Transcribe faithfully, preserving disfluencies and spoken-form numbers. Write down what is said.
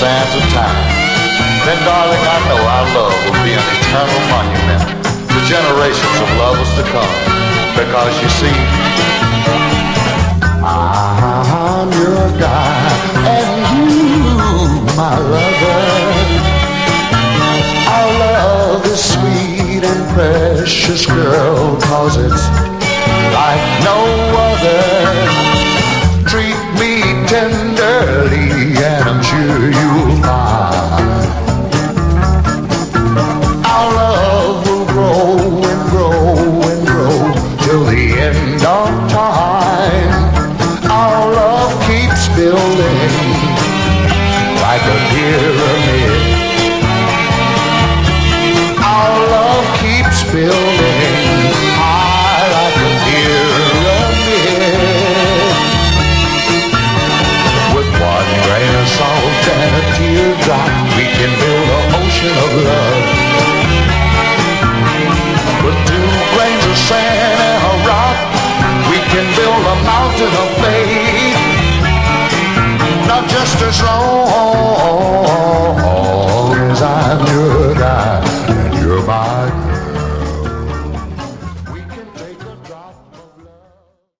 sands of time, then darling, I know our love will be an eternal monument to generations of lovers to come. Because you see, I'm your guy and you my lover. Our love is sweet and precious, girl, 'cause it's like no other. Treat me tenderly and I'm sure you'll find our love will grow and grow and grow till the end of time. Our love keeps building like a pyramid. Our love keeps building